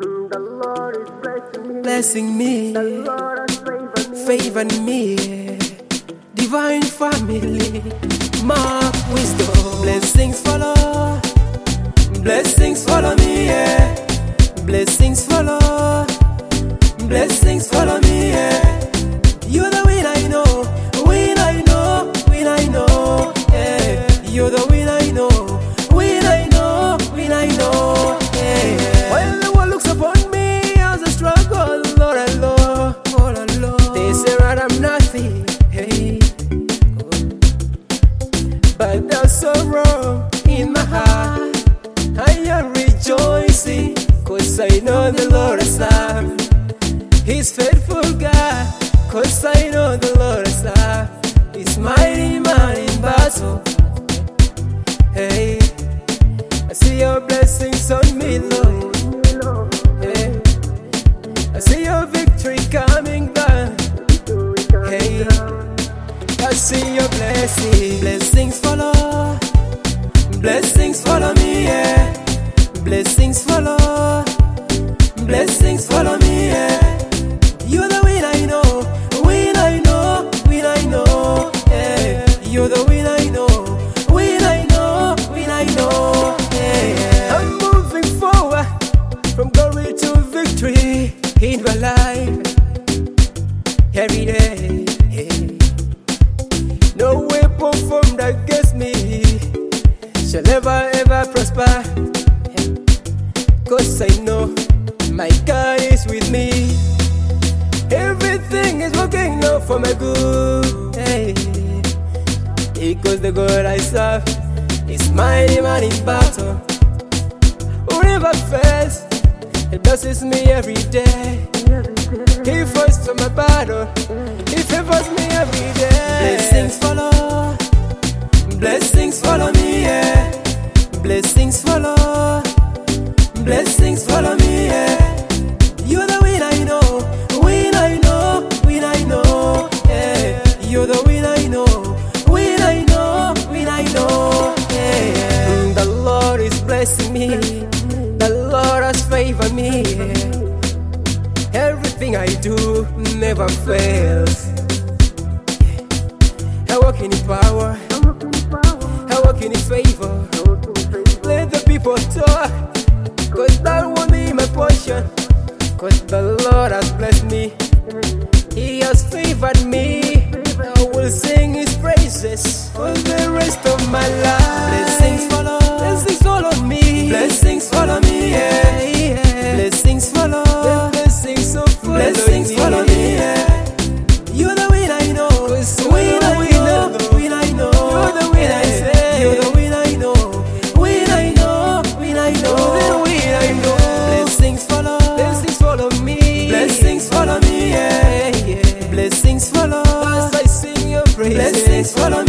The Lord is blessing me, The Lord has favoring me. Divine family, mark wisdom. Blessings follow, blessings follow me, yeah. Blessings follow, blessings follow me, yeah. You're the win I know, win I know, win I know, yeah. You're the win I know, win I know, win I know, yeah. While the world looks upon me as a struggle, Lord alone, all alone, they say that I'm nothing, hey. But there's sorrow in my heart, I am rejoicing, 'cause I know the Lord is love. He's faithful God, 'cause I know the Lord is love. He's mighty man in battle. Hey, I see your blessings on me, Lord. Hey, I see your victory coming down. Hey, I see your blessings. Blessings follow, blessings follow me, yeah. Blessings follow, blessings follow me, yeah. You're the win I know, win I know, win I know, yeah. You're the win I know, win I know, win I know, yeah. I'm moving forward from glory to victory in my life every day. No weapon formed against me shall ever prosper, 'cause I know my God is with me. Everything is working out for my good, hey. Because the God I serve is mighty man in battle. Who never fails, He blesses me every day. He fights for my battle, He favors me every day. Blessings follow, blessings follow me, yeah. Blessings follow, blessings follow me, yeah. You're the win I know, win I know, win I know, yeah. You're the win I know, win I know, win I know, yeah. The Lord is blessing me, the Lord has favored me, yeah. Everything I do never fails. I walk in His power, I walk in His favor. Let the people talk, 'cause that won't be my portion. 'Cause the Lord has blessed me, He has favored me. I will sing His praises for the rest of my life. Blessings follow me, blessings follow me, yeah, yeah. Blessings follow, blessings follow me, yeah. You're the win I know, win I know, win I know. You're the win I say, you're the win I know, win I know, win I know. You're the win I know. Blessings follow me, blessings follow me, yeah, yeah. Blessings follow as I sing your praises. Blessings follow